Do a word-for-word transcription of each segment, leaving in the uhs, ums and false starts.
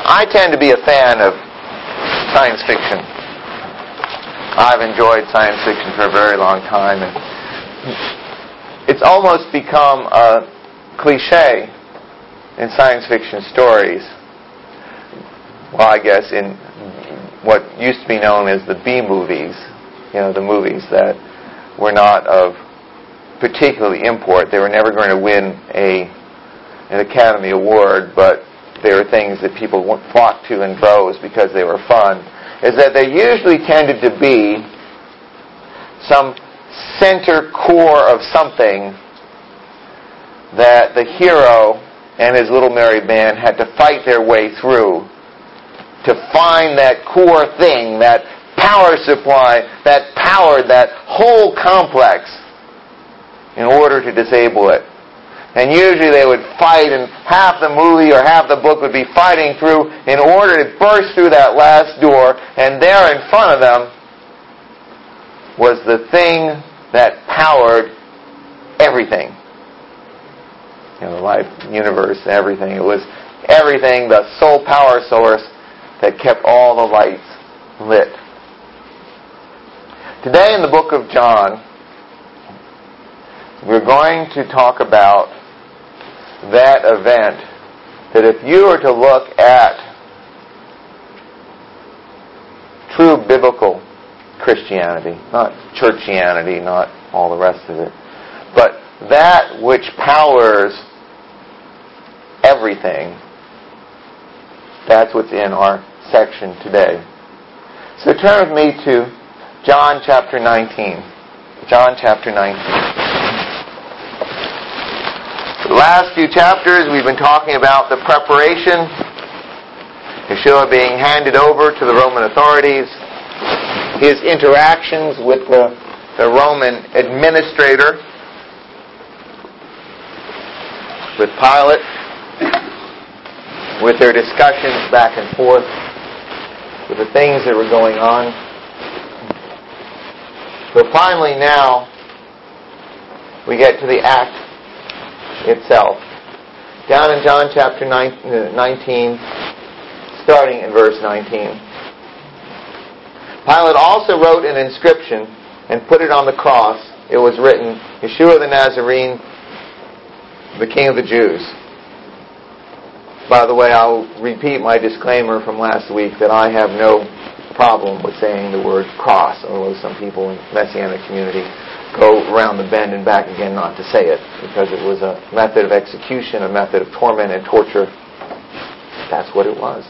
I tend to be a fan of science fiction. I've enjoyed science fiction for a very long time, and it's almost become a cliche in science fiction stories. Well, I guess in what used to be known as the B movies, you know, the movies that were not of particularly import. They were never going to win a an Academy Award, but they were things that people flocked to in droves because they were fun. Is that they usually tended to be some center core of something that the hero and his little merry band had to fight their way through to find that core thing, that power supply, that powered that whole complex in order to disable it. And usually they would fight, and half the movie or half the book would be fighting through in order to burst through that last door, and there in front of them was the thing that powered everything. You know, the life, universe, everything. It was everything, the sole power source that kept all the lights lit. Today in the book of John, we're going to talk about that event, that if you were to look at true biblical Christianity, not churchianity, not all the rest of it, but that which powers everything, that's what's in our section today. So turn with me to John chapter nineteen. John chapter nineteen. The last few chapters we've been talking about the preparation, Yeshua being handed over to the Roman authorities, his interactions with the, the Roman administrator, with Pilate, with their discussions back and forth, with the things that were going on. So finally now, we get to the act itself. Down in John chapter nineteen, starting in verse nineteen. Pilate also wrote an inscription and put it on the cross. It was written, Yeshua the Nazarene, the King of the Jews. By the way, I'll repeat my disclaimer from last week that I have no problem with saying the word cross, although some people in the Messianic community go around the bend and back again not to say it, because it was a method of execution, a method of torment and torture. That's what it was.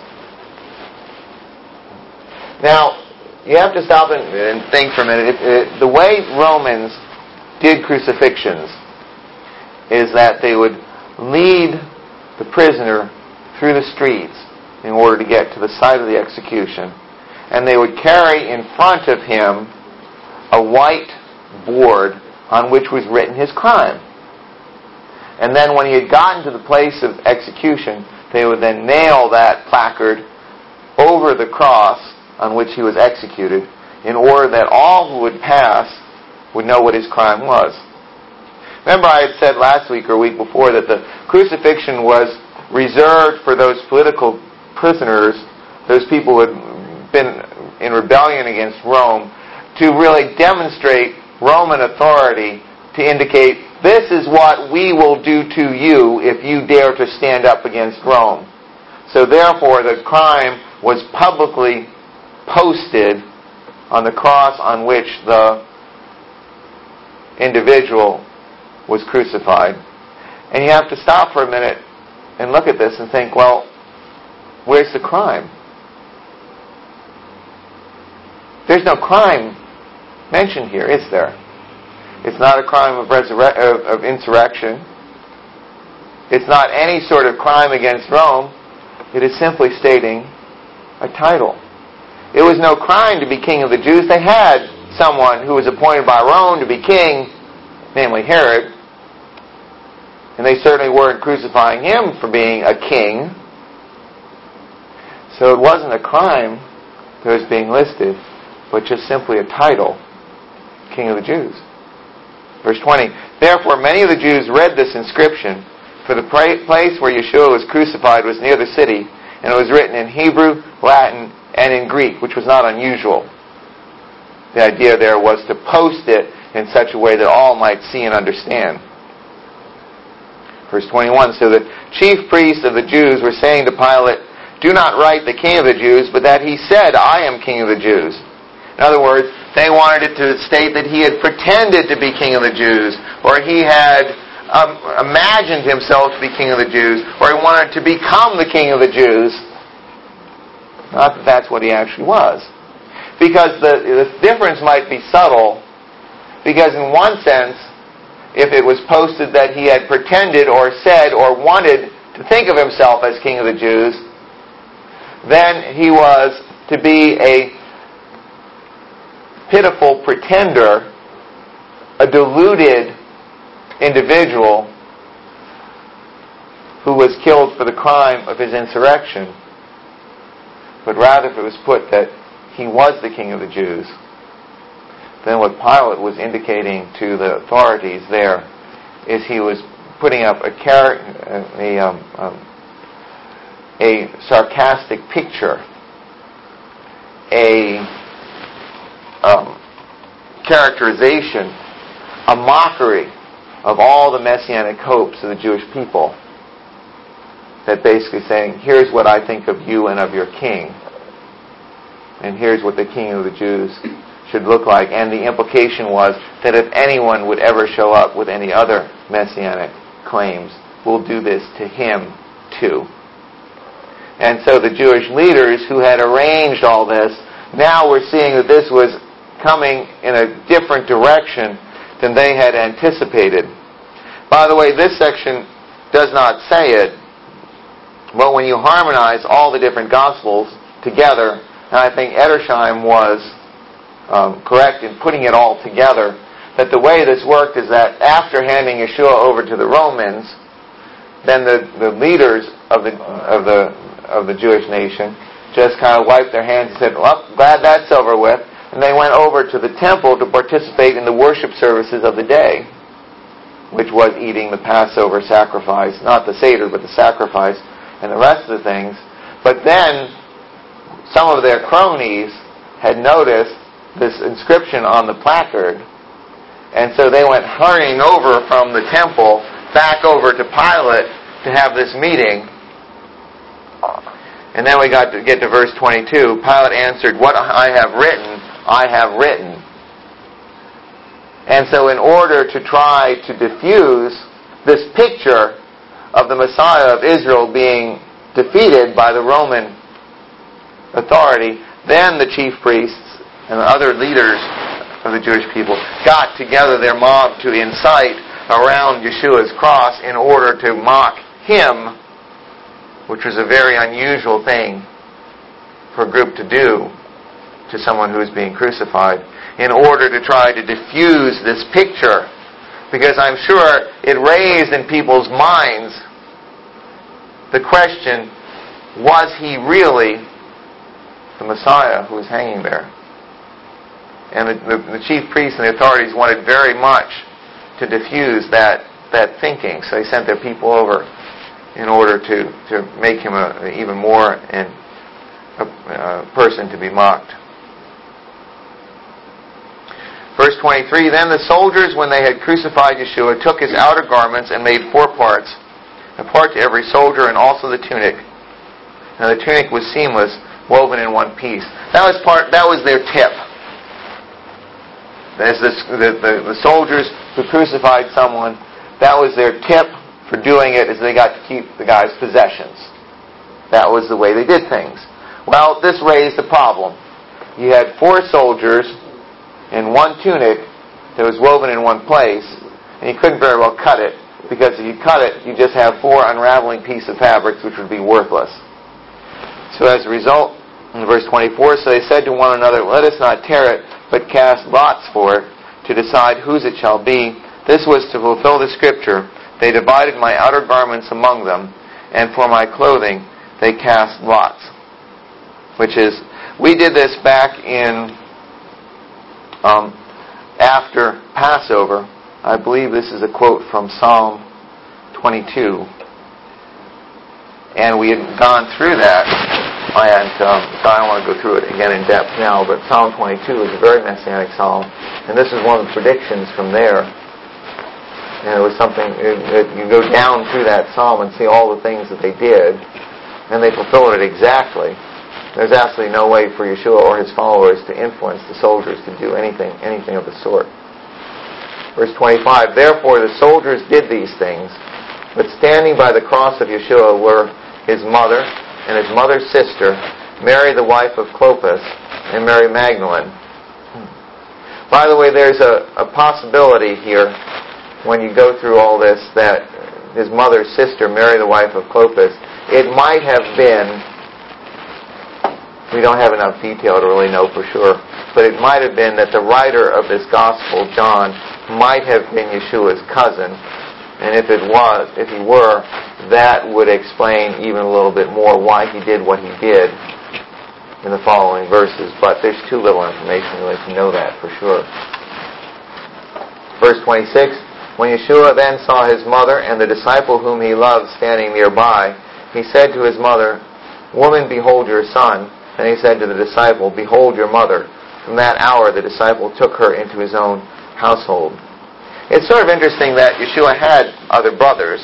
Now, you have to stop and, and think for a minute. It, it, the way Romans did crucifixions is that they would lead the prisoner through the streets in order to get to the site of the execution, and they would carry in front of him a white board on which was written his crime. And then when he had gotten to the place of execution, they would then nail that placard over the cross on which he was executed in order that all who would pass would know what his crime was. Remember I had said last week or week before that the crucifixion was reserved for those political prisoners, those people who had been in rebellion against Rome, to really demonstrate Roman authority, to indicate this is what we will do to you if you dare to stand up against Rome. So therefore the crime was publicly posted on the cross on which the individual was crucified. And you have to stop for a minute and look at this and think, well, where's the crime? There's no crime mentioned here, is there? It's not a crime of, resurre- of, of insurrection. It's not any sort of crime against Rome. It is simply stating a title. It was no crime to be king of the Jews. They had someone who was appointed by Rome to be king, namely Herod. And they certainly weren't crucifying him for being a king. So it wasn't a crime that was being listed, but just simply a title, King of the Jews. Verse twenty, therefore many of the Jews read this inscription, for the place where Yeshua was crucified was near the city, And it was written in Hebrew, Latin, and in Greek, which was not unusual. The idea there was to post it in such a way that all might see and understand. Verse twenty-one, so the chief priests of the Jews were saying to Pilate, do not write the King of the Jews, but that he said, I am King of the Jews. In other words, they wanted it to state that he had pretended to be King of the Jews, or he had um, imagined himself to be King of the Jews, or he wanted to become the King of the Jews. Not that that's what he actually was. Because the, the difference might be subtle, because in one sense, if it was posted that he had pretended or said or wanted to think of himself as King of the Jews, then he was to be a pitiful pretender, a deluded individual who was killed for the crime of his insurrection. But rather, if it was put that he was the King of the Jews, then what Pilate was indicating to the authorities there is he was putting up a char- a, um, um, a sarcastic picture, a um, characterization, a mockery of all the messianic hopes of the Jewish people. That basically saying, here's what I think of you and of your king. And here's what the King of the Jews should look like. And the implication was that if anyone would ever show up with any other messianic claims, we'll do this to him too. And so the Jewish leaders who had arranged all this, now were seeing that this was coming in a different direction than they had anticipated. By the way, this section does not say it, but when you harmonize all the different Gospels together, and I think Edersheim was um, correct in putting it all together, that the way this worked is that after handing Yeshua over to the Romans, then the, the leaders of the of the of the Jewish nation just kind of wiped their hands and said, well, glad that's over with. And they went over to the temple to participate in the worship services of the day, which was eating the Passover sacrifice, not the Seder, but the sacrifice, and the rest of the things. But then some of their cronies had noticed this inscription on the placard, and so they went hurrying over from the temple back over to Pilate to have this meeting. And then we got to get to verse twenty-two. Pilate answered, what I have written, I have written. And so in order to try to diffuse this picture of the Messiah of Israel being defeated by the Roman authority, then the chief priests and the other leaders of the Jewish people got together their mob to incite around Yeshua's cross in order to mock him, which was a very unusual thing for a group to do to someone who was being crucified, in order to try to diffuse this picture, because I'm sure it raised in people's minds the question, was he really the Messiah who was hanging there? And the, the, the chief priests and the authorities wanted very much to diffuse that, that thinking, so they sent their people over in order to, to make him a, even more an, a, a person to be mocked. Verse twenty-three, then the soldiers, when they had crucified Yeshua, took his outer garments and made four parts, a part to every soldier, and also the tunic. Now the tunic was seamless, woven in one piece. That was part. That was their tip. As the, the, the, the soldiers who crucified someone, that was their tip for doing it, is they got to keep the guy's possessions. That was the way they did things. Well, this raised a problem. You had four soldiers in one tunic that was woven in one place, and you couldn't very well cut it, because if you cut it, you just have four unraveling pieces of fabrics which would be worthless. So as a result, in verse twenty-four, so they said to one another, let us not tear it, but cast lots for it, to decide whose it shall be. This was to fulfill the scripture, they divided my outer garments among them, and for my clothing they cast lots. Which is, we did this back in, um, after Passover. I believe this is a quote from Psalm twenty-two. And we had gone through that, and um, so I don't want to go through it again in depth now, but Psalm twenty-two is a very messianic psalm, and this is one of the predictions from there. And it was something, it, it, you go down through that psalm and see all the things that they did, and they fulfilled it exactly. There's absolutely no way for Yeshua or his followers to influence the soldiers to do anything, anything of the sort. Verse twenty-five, therefore the soldiers did these things, but standing by the cross of Yeshua were his mother and his mother's sister, Mary the wife of Clopas, and Mary Magdalene. By the way, there's a, a possibility here when you go through all this that his mother's sister, Mary the wife of Clopas, it might have been, we don't have enough detail to really know for sure, but it might have been that the writer of this gospel, John, might have been Yeshua's cousin. And if it was, if he were, that would explain even a little bit more why he did what he did in the following verses. But there's too little information really to know that for sure. Verse twenty-six, when Yeshua then saw his mother and the disciple whom he loved standing nearby, he said to his mother, Woman, behold your son. And he said to the disciple, Behold your mother. From that hour the disciple took her into his own household. It's sort of interesting that Yeshua had other brothers.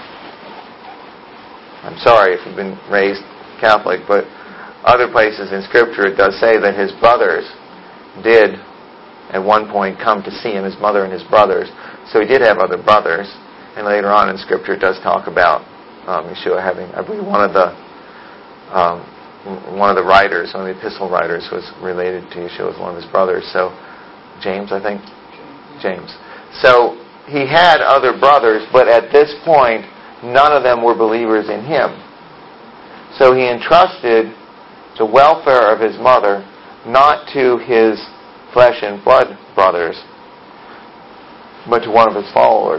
I'm sorry if you've been raised Catholic, but other places in Scripture it does say that his brothers did at one point come to see him, his mother and his brothers. So he did have other brothers. And later on in Scripture it does talk about um, Yeshua having, I believe one of the um, one of the writers, one of the epistle writers was related to Yeshua as one of his brothers. So James, I think? James. So he had other brothers, but at this point, none of them were believers in him. So he entrusted the welfare of his mother not to his flesh and blood brothers, but to one of his followers.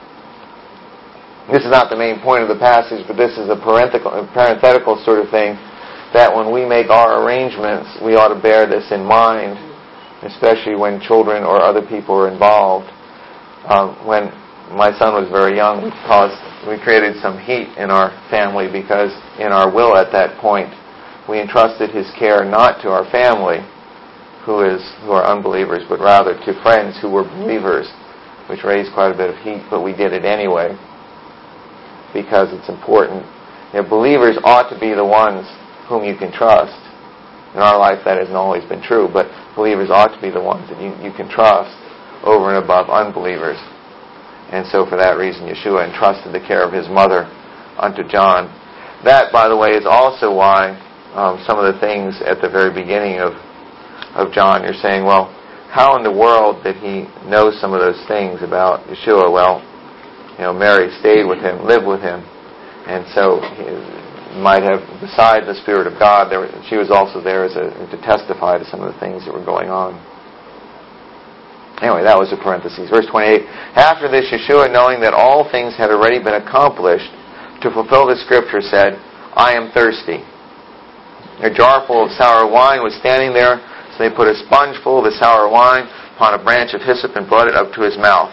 This is not the main point of the passage, but this is a parenthetical, parenthetical sort of thing, that when we make our arrangements, we ought to bear this in mind, especially when children or other people are involved. Um, when my son was very young, we caused, we created some heat in our family because in our will at that point, we entrusted his care not to our family, who is who are unbelievers, but rather to friends who were believers, which raised quite a bit of heat, but we did it anyway because it's important. You know, believers ought to be the ones whom you can trust. In our life that hasn't always been true, but believers ought to be the ones that you, you can trust over and above unbelievers. And so for that reason, Yeshua entrusted the care of his mother unto John. That, by the way, is also why um, some of the things at the very beginning of, of John, you're saying, well, how in the world did he know some of those things about Yeshua? Well, you know, Mary stayed with him, lived with him, and so he might have, beside the Spirit of God, there, she was also there as a, to testify to some of the things that were going on. Anyway, that was a parenthesis. Verse twenty-eight, after this, Yeshua, knowing that all things had already been accomplished, to fulfill the Scripture, said, I am thirsty. A jar full of sour wine was standing there, so they put a sponge full of the sour wine upon a branch of hyssop and brought it up to his mouth.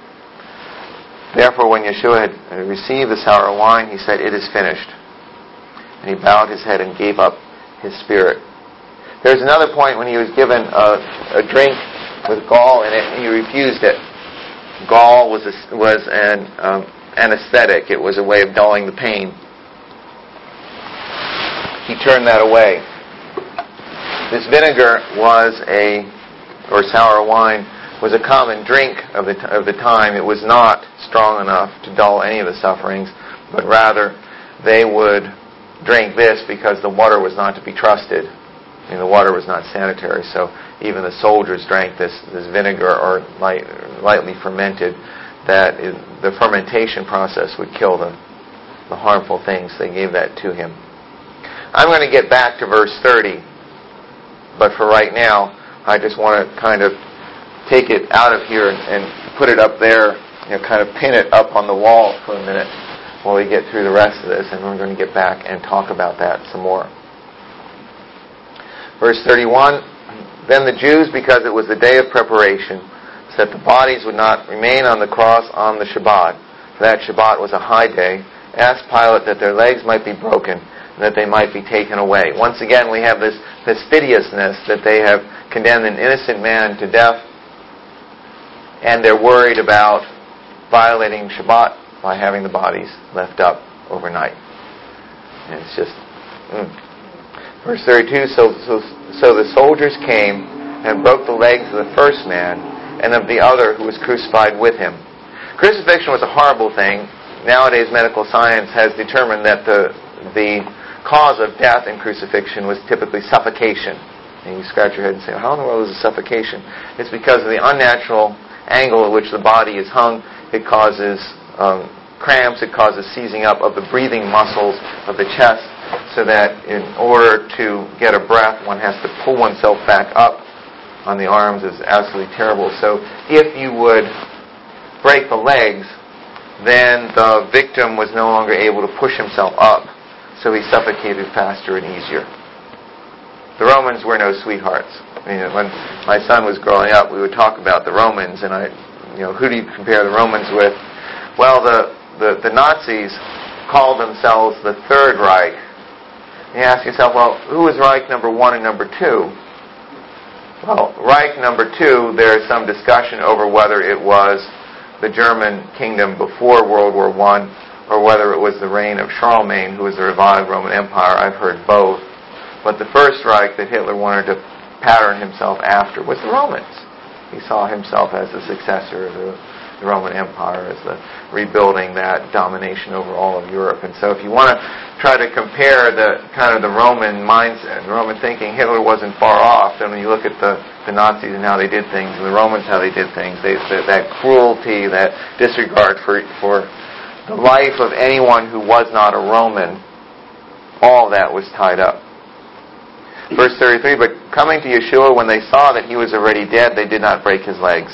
Therefore, when Yeshua had received the sour wine, he said, It is finished. And he bowed his head and gave up his spirit. There's another point when he was given a, a drink with gall in it, and he refused it. Gall was a, was an um, anesthetic. It was a way of dulling the pain. He turned that away. This vinegar was a, or sour wine, was a common drink of the of the time. It was not strong enough to dull any of the sufferings, but rather they would drink this because the water was not to be trusted. I mean, the water was not sanitary, so even the soldiers drank this, this vinegar or light, lightly fermented, that is, the fermentation process would kill the, the harmful things. They gave that to him. I'm going to get back to verse thirty, but for right now, I just want to kind of take it out of here and, and put it up there, you know, kind of pin it up on the wall for a minute while we get through the rest of this, and we're going to get back and talk about that some more. Verse thirty-one, then the Jews, because it was the day of preparation, said the bodies would not remain on the cross on the Shabbat, for that Shabbat was a high day, asked Pilate that their legs might be broken, and that they might be taken away. Once again, we have this fastidiousness that they have condemned an innocent man to death, and they're worried about violating Shabbat by having the bodies left up overnight. And it's just... Mm. Verse thirty-two, so, so, so the soldiers came and broke the legs of the first man and of the other who was crucified with him. Crucifixion was a horrible thing. Nowadays, medical science has determined that the the cause of death in crucifixion was typically suffocation. And you scratch your head and say, how in the world is it suffocation? It's because of the unnatural angle at which the body is hung. It causes um, cramps. It causes seizing up of the breathing muscles of the chest, so that in order to get a breath, one has to pull oneself back up on the arms. Is absolutely terrible. So if you would break the legs, then the victim was no longer able to push himself up, so he suffocated faster and easier. The Romans were no sweethearts. I mean, when my son was growing up, we would talk about the Romans, and I, you know, who do you compare the Romans with? Well, the the, the Nazis called themselves the Third Reich. You ask yourself, well, who was Reich number one and number two? Well, Reich number two, there is some discussion over whether it was the German kingdom before World War One, or whether it was the reign of Charlemagne, who was the revived Roman Empire. I've heard both. But the first Reich that Hitler wanted to pattern himself after was the Romans. He saw himself as the successor of the the Roman Empire, as the rebuilding that domination over all of Europe. And so if you want to try to compare the kind of the Roman mindset, the Roman thinking, Hitler wasn't far off. And when you look at the, the Nazis and how they did things, and the Romans how they did things, they, that, that cruelty, that disregard for, for the life of anyone who was not a Roman, all that was tied up. Verse thirty-three, but coming to Yeshua, when they saw that he was already dead, they did not break his legs.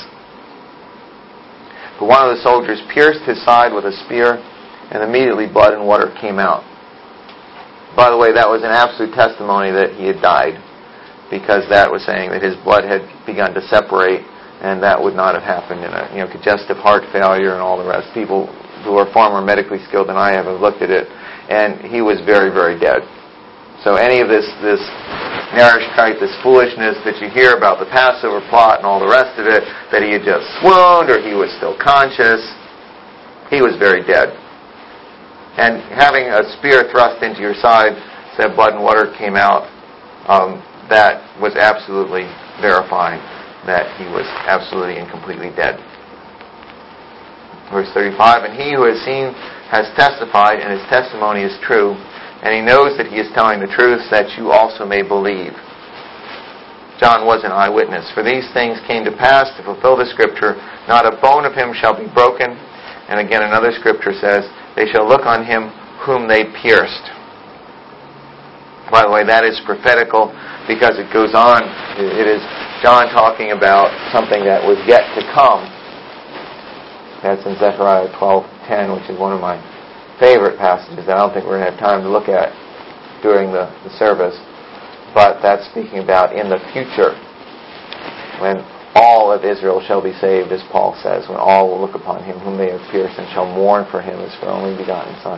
But one of the soldiers pierced his side with a spear, and immediately blood and water came out. By the way, that was an absolute testimony that he had died, because that was saying that his blood had begun to separate, and that would not have happened in a you know congestive heart failure and all the rest. People who are far more medically skilled than I have have looked at it, and he was very, very dead. So any of this this Narishkeit, this foolishness that you hear about the Passover plot and all the rest of it, that he had just swooned or he was still conscious, he was very dead. And having a spear thrust into your side, said blood and water came out, um, that was absolutely verifying that he was absolutely and completely dead. Verse thirty-five, and he who has seen has testified, and his testimony is true, and he knows that he is telling the truth, that you also may believe. John was an eyewitness. For these things came to pass to fulfill the scripture, not a bone of him shall be broken. And again another scripture says, they shall look on him whom they pierced. By the way, that is prophetical, because it goes on. It is John talking about something that was yet to come. That's in Zechariah twelve ten, which is one of my favorite passages that I don't think we're going to have time to look at during the, the service. But that's speaking about in the future, when all of Israel shall be saved, as Paul says, when all will look upon him whom they have pierced and shall mourn for him as for only begotten Son.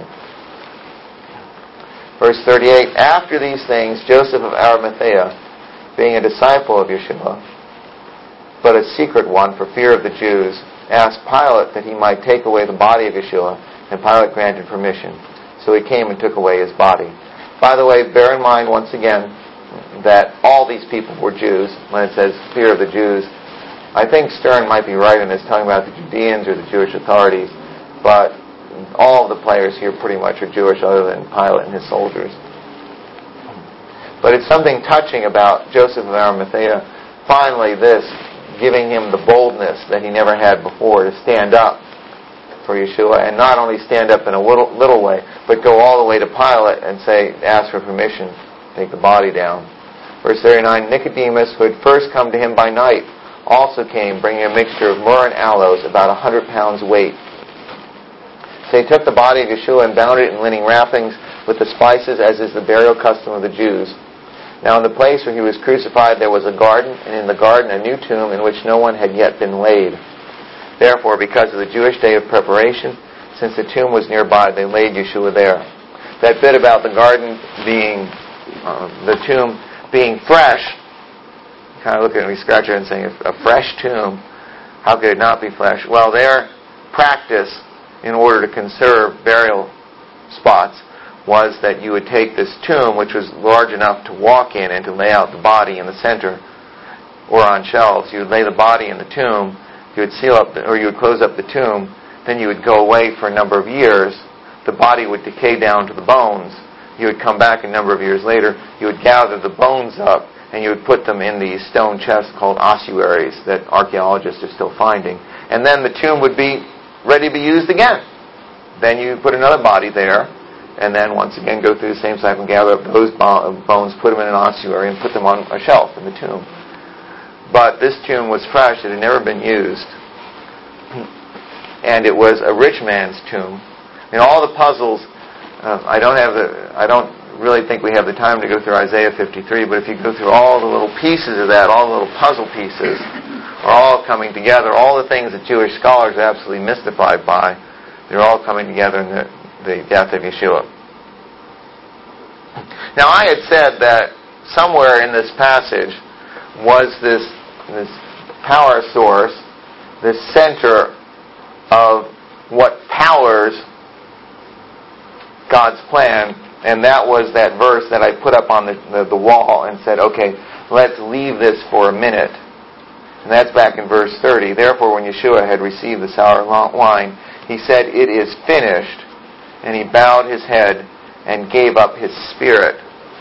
Verse thirty-eight, after these things, Joseph of Arimathea, being a disciple of Yeshua, but a secret one for fear of the Jews, asked Pilate that he might take away the body of Yeshua, and Pilate granted permission. So he came and took away his body. By the way, bear in mind once again that all these people were Jews. When it says fear of the Jews, I think Stern might be right in this, talking about the Judeans or the Jewish authorities, but all of the players here pretty much are Jewish other than Pilate and his soldiers. But it's something touching about Joseph of Arimathea, finally this, giving him the boldness that he never had before to stand up for Yeshua, and not only stand up in a little, little way, but go all the way to Pilate and say, ask for permission, take the body down. Verse thirty-nine, Nicodemus, who had first come to him by night, also came, bringing a mixture of myrrh and aloes, about a hundred pounds weight. So he took the body of Yeshua and bound it in linen wrappings with the spices, as is the burial custom of the Jews. Now in the place where he was crucified there was a garden, and in the garden a new tomb in which no one had yet been laid. Therefore, because of the Jewish day of preparation, since the tomb was nearby, they laid Yeshua there. That bit about the garden being, uh, the tomb being fresh, kind of look at it and we scratch our head and saying, a fresh tomb, how could it not be fresh? Well, their practice in order to conserve burial spots was that you would take this tomb, which was large enough to walk in and to lay out the body in the center or on shelves. You would lay the body in the tomb, you would seal up, the, or you would close up the tomb, then you would go away for a number of years. The body would decay down to the bones. You would come back a number of years later, you would gather the bones up, and you would put them in these stone chests called ossuaries that archaeologists are still finding. And then the tomb would be ready to be used again. Then you put another body there, and then once again go through the same cycle and gather up those bones, put them in an ossuary, and put them on a shelf in the tomb. But this tomb was fresh. It had never been used. And it was a rich man's tomb. In all the puzzles, uh, I don't have the, I don't really think we have the time to go through Isaiah fifty-three, but if you go through all the little pieces of that, all the little puzzle pieces are all coming together. All the things that Jewish scholars are absolutely mystified by, they're all coming together in the the death of Yeshua. Now, I had said that somewhere in this passage was this, this power source, this center of what powers God's plan, and that was that verse that I put up on the, the, the wall and said, okay, let's leave this for a minute. And that's back in verse thirty. Therefore, when Yeshua had received the sour wine, he said, "It is finished." And he bowed his head and gave up his spirit.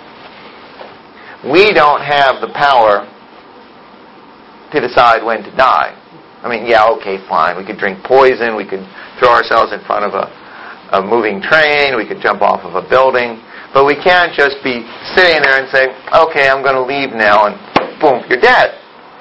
We don't have the power to decide when to die. I mean, yeah, okay, fine. We could drink poison. We could throw ourselves in front of a, a moving train. We could jump off of a building. But we can't just be sitting there and say, okay, I'm going to leave now, and boom, you're dead.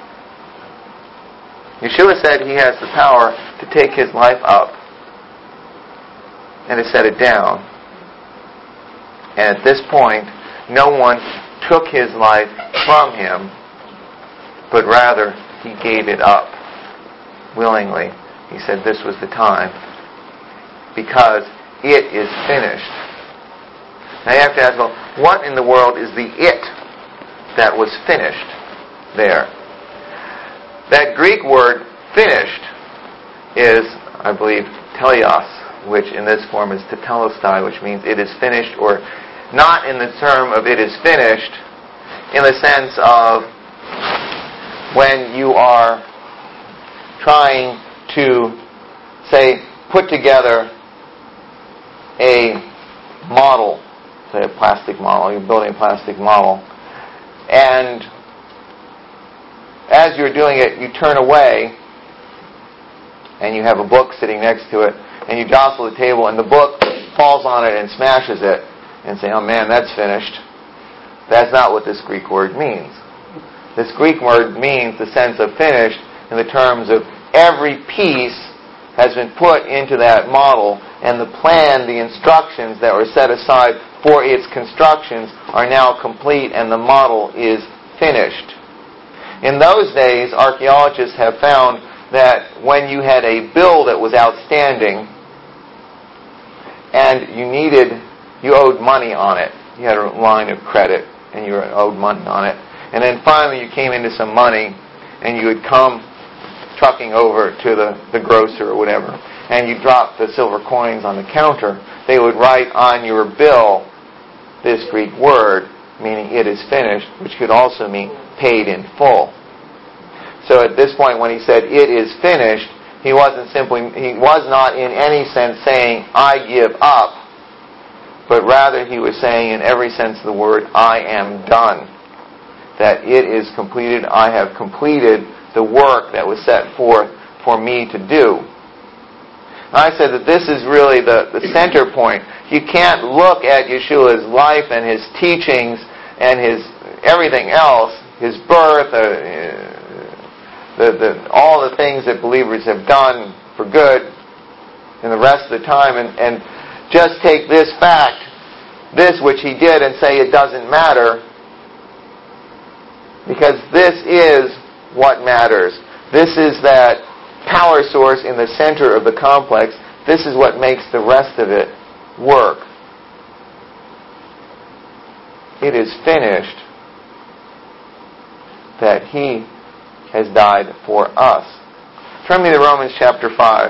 Yeshua said he has the power to take his life up and to set it down. And at this point, no one took his life from him, but rather he gave it up willingly. He said this was the time, because it is finished. Now you have to ask, well, what in the world is the it that was finished there? That Greek word finished is, I believe, teleos, which in this form is tetelestai, which means it is finished, or not in the term of it is finished, in the sense of when you are trying to, say, put together a model, say a plastic model, you're building a plastic model, and as you're doing it, you turn away, and you have a book sitting next to it, and you jostle the table, and the book falls on it and smashes it, and say, oh man, that's finished. That's not what this Greek word means. This Greek word means the sense of finished in the terms of every piece has been put into that model, and the plan, the instructions that were set aside for its constructions are now complete, and the model is finished. In those days, archaeologists have found that when you had a bill that was outstanding, and you needed, you owed money on it. You had a line of credit, and you owed money on it. And then finally you came into some money, and you would come trucking over to the, the grocer or whatever, and you dropped the silver coins on the counter. They would write on your bill this Greek word, meaning it is finished, which could also mean paid in full. So at this point when he said it is finished, he wasn't simply, he was not in any sense saying, I give up, but rather he was saying in every sense of the word, I am done. That it is completed, I have completed the work that was set forth for me to do. And I said that this is really the, the center point. You can't look at Yeshua's life and his teachings and his everything else, his birth, uh, The, the, all the things that believers have done for good in the rest of the time, and, and just take this fact, this which he did, and say it doesn't matter, because this is what matters. This is that power source in the center of the complex. this is what makes the rest of it work. It is finished, that He has died for us. Turn me to Romans chapter five.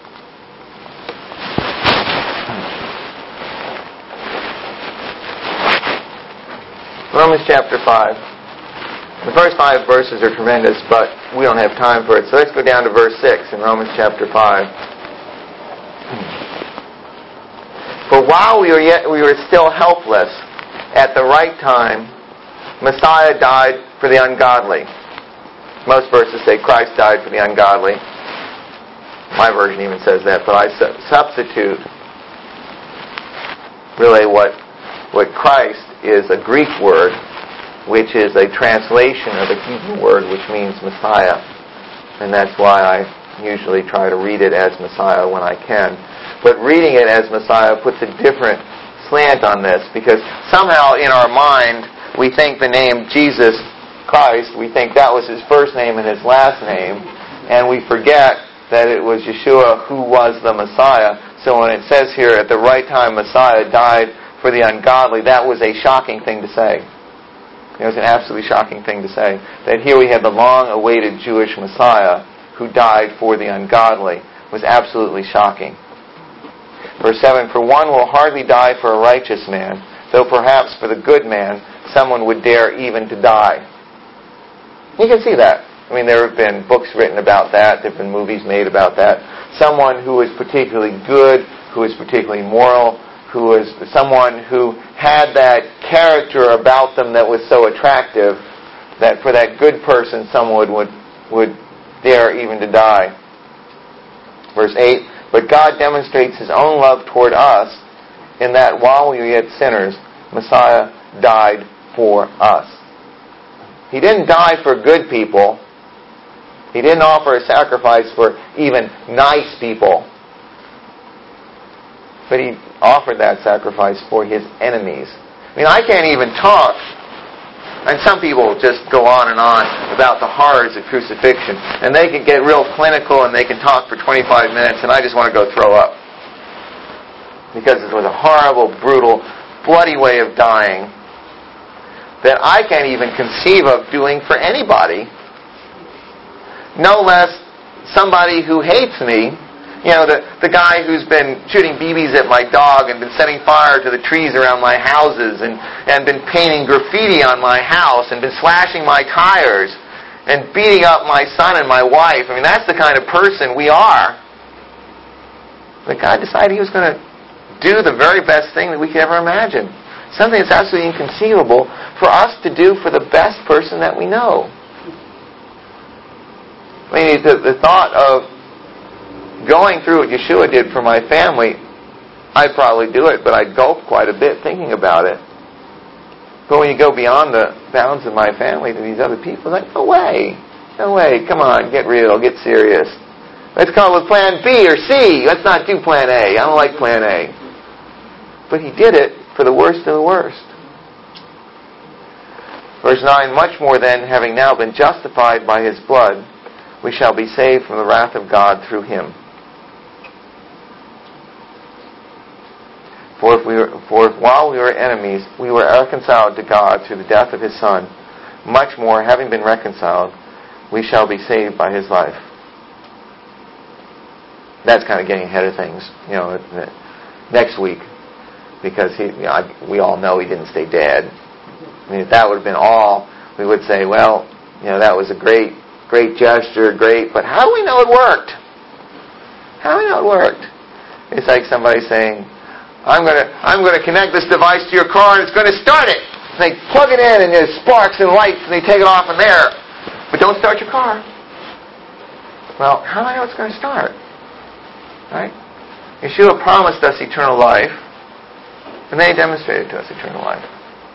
Romans chapter five. The first five verses are tremendous, but we don't have time for it. So let's go down to verse six in Romans chapter five. For while we were yet we were still helpless, at the right time, Messiah died for the ungodly. Most verses say Christ died for the ungodly. My version even says that, but I su- substitute really what what Christ is a Greek word, which is a translation of a Hebrew word which means Messiah. And that's why I usually try to read it as Messiah when I can. But reading it as Messiah puts a different slant on this, because somehow in our mind we think the name Jesus Christ, we think that was His first name and His last name, and we forget that it was Yeshua who was the Messiah. So when it says here, at the right time Messiah died for the ungodly, that was a shocking thing to say. It was an absolutely shocking thing to say. That here we had the long-awaited Jewish Messiah who died for the ungodly. It was absolutely shocking. Verse seven, for one will hardly die for a righteous man, though perhaps for the good man someone would dare even to die. You can see that. I mean, there have been books written about that. There have been movies made about that. Someone who is particularly good, who is particularly moral, who is someone who had that character about them that was so attractive that for that good person someone would, would dare even to die. Verse eight, but God demonstrates His own love toward us in that while we were yet sinners, Messiah died for us. He didn't die for good people. He didn't offer a sacrifice for even nice people. But He offered that sacrifice for His enemies. I mean, I can't even talk. And some people just go on and on about the horrors of crucifixion. And they can get real clinical and they can talk for twenty-five minutes and I just want to go throw up. Because it was a horrible, brutal, bloody way of dying that I can't even conceive of doing for anybody. No less somebody who hates me. You know, the, the guy who's been shooting B Bs at my dog and been setting fire to the trees around my houses and, and been painting graffiti on my house and been slashing my tires and beating up my son and my wife. I mean, that's the kind of person we are. But God decided He was going to do the very best thing that we could ever imagine. Something that's absolutely inconceivable for us to do for the best person that we know. I mean, the, the thought of going through what Yeshua did for my family, I'd probably do it, but I'd gulp quite a bit thinking about it. But when you go beyond the bounds of my family to these other people, it's like, no way. No way. Come on, get real, get serious. Let's call it plan B or C. Let's not do plan A. I don't like plan A. But He did it for the worst of the worst. Verse nine, much more then, having now been justified by His blood, we shall be saved from the wrath of God through Him. For if, we were, for if while we were enemies, we were reconciled to God through the death of His Son, much more, having been reconciled, we shall be saved by His life. That's kind of getting ahead of things, you know, next week, because he, you know, we all know He didn't stay dead. I mean, if that would have been all, we would say, well, you know, that was a great, great gesture, great, but how do we know it worked? How do we know it worked? It's like somebody saying, I'm going to I'm going to connect this device to your car and it's going to start it. And they plug it in and there's sparks and lights and they take it off in there. But don't start your car. Well, how do I know it's going to start? Right? Yeshua promised us eternal life and then He demonstrated to us eternal life.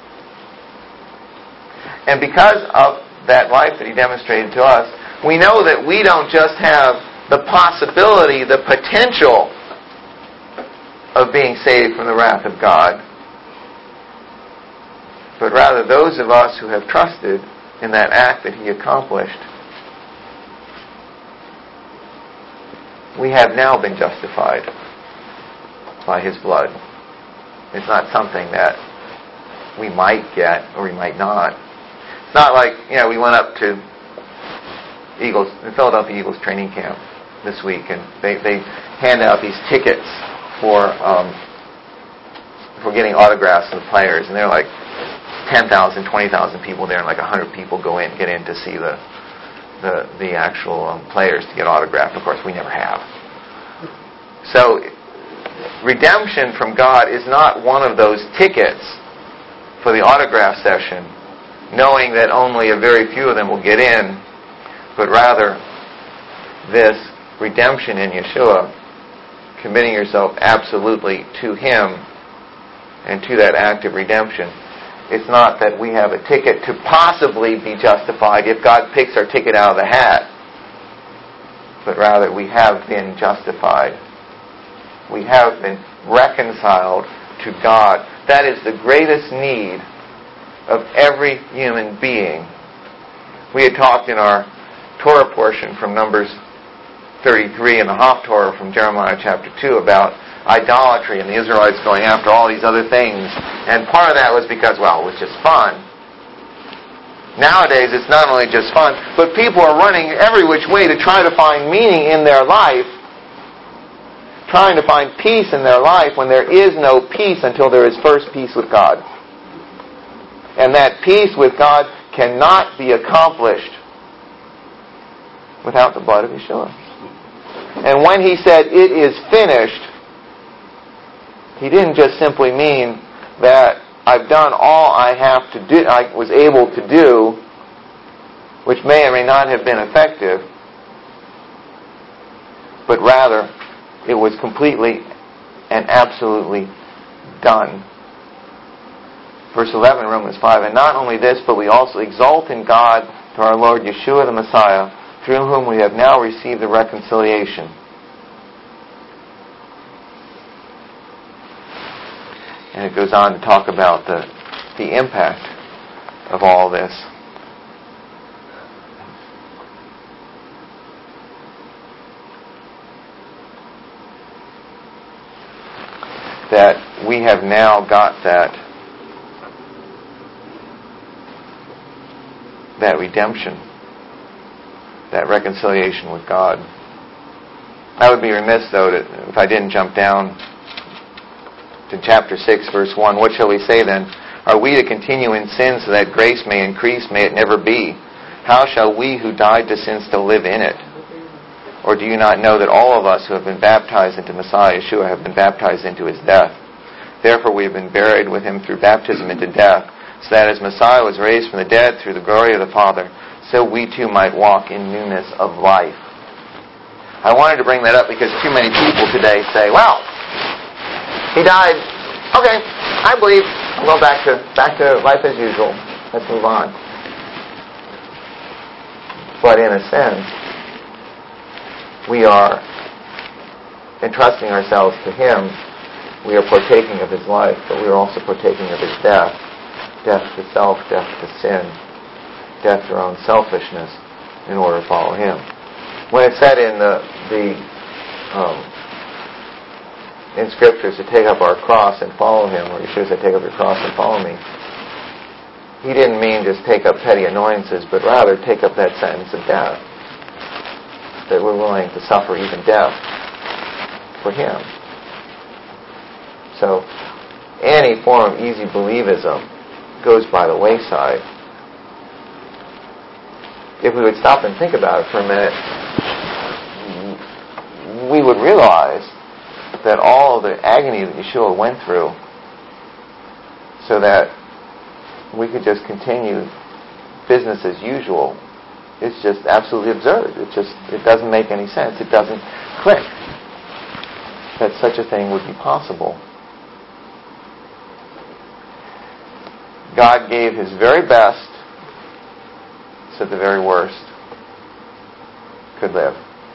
And because of that life that He demonstrated to us, we know that we don't just have the possibility, the potential of being saved from the wrath of God, but rather those of us who have trusted in that act that He accomplished, we have now been justified. by His blood. It's not something that we might get or we might not. It's not like, you know, we went up to Eagles, the Philadelphia Eagles training camp this week, and they, they hand out these tickets for um, for getting autographs of the players, and they're like ten thousand, twenty thousand people there, and like one hundred people go in, get in to see the the, the actual um, players to get autographed. Of course, we never have. So, redemption from God is not one of those tickets for the autograph session, knowing that only a very few of them will get in, but rather this redemption in Yeshua, committing yourself absolutely to Him and to that act of redemption. It's not that we have a ticket to possibly be justified if God picks our ticket out of the hat, but rather we have been justified. We have been reconciled to God. That is the greatest need of every human being. We had talked in our Torah portion from Numbers thirty-three and the Haftorah from Jeremiah chapter two about idolatry and the Israelites going after all these other things. And part of that was because, well, it was just fun. Nowadays, it's not only just fun, but people are running every which way to try to find meaning in their life, trying to find peace in their life when there is no peace until there is first peace with God. And that peace with God cannot be accomplished without the blood of Yeshua. And when He said, "It is finished," He didn't just simply mean that I've done all I have to do, I was able to do, which may or may not have been effective, but rather it was completely and absolutely done. Verse eleven, Romans five, and not only this, but we also exult in God through our Lord Yeshua the Messiah, through whom we have now received the reconciliation. And it goes on to talk about the, the impact of all this. That we have now got that that redemption, that reconciliation with God. I would be remiss, though, to, if I didn't jump down to chapter six, verse one. What shall we say then? Are we to continue in sin so that grace may increase? May it never be. How shall we who died to sin still live in it? Or do you not know that all of us who have been baptized into Messiah Yeshua have been baptized into His death? Therefore we have been buried with Him through baptism into death, so that as Messiah was raised from the dead through the glory of the Father, so we too might walk in newness of life. I wanted to bring that up because too many people today say, well, He died. Okay, I believe. I'll go back to back to life as usual. Let's move on. But in a sense, we are entrusting ourselves to Him. We are partaking of His life, but we are also partaking of His death. Death to self, death to sin, death to our own selfishness in order to follow Him. When it's said in the, the um, in Scriptures to take up our cross and follow Him, or Yeshua said, take up your cross and follow me, He didn't mean just take up petty annoyances, but rather take up that sentence of death. That we're willing to suffer even death for Him. So, any form of easy believism goes by the wayside. If we would stop and think about it for a minute, we would realize that all of the agony that Yeshua went through so that we could just continue business as usual is just absolutely absurd. It just it doesn't make any sense. It doesn't click that such a thing would be possible. God gave His very best so the very worst could live.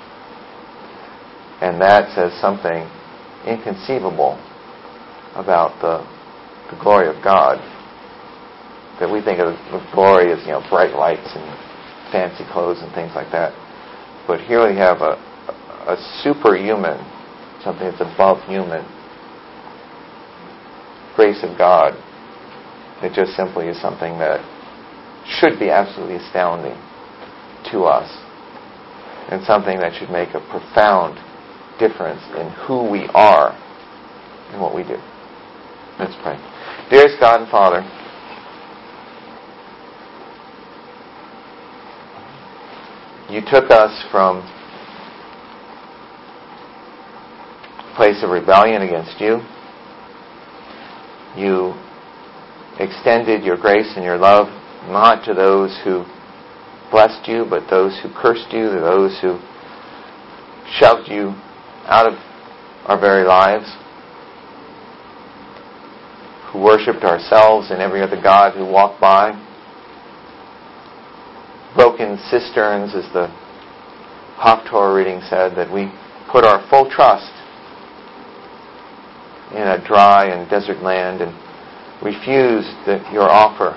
And that says something inconceivable about the, the glory of God. That we think of the glory as, you know, bright lights and fancy clothes and things like that. But here we have a, a superhuman, something that's above human, grace of God. It just simply is something that should be absolutely astounding to us, and something that should make a profound difference in who we are and what we do. Let's pray. Dearest God and Father, you took us from a place of rebellion against you. You extended your grace and your love not to those who blessed you, but those who cursed you, to those who shoved you out of our very lives, who worshipped ourselves and every other god who walked by. Broken cisterns, as the Haftorah reading said, that we put our full trust in a dry and desert land and refused the, your offer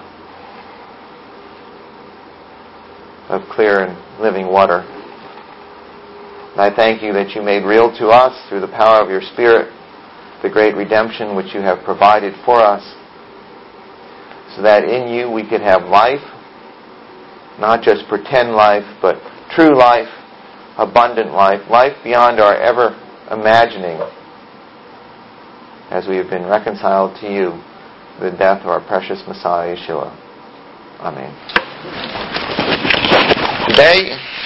of clear and living water. And I thank you that you made real to us, through the power of your Spirit, the great redemption which you have provided for us, so that in you we could have life, not just pretend life, but true life, abundant life, life beyond our ever imagining, as we have been reconciled to you through the death of our precious Messiah, Yeshua. Amen. Today,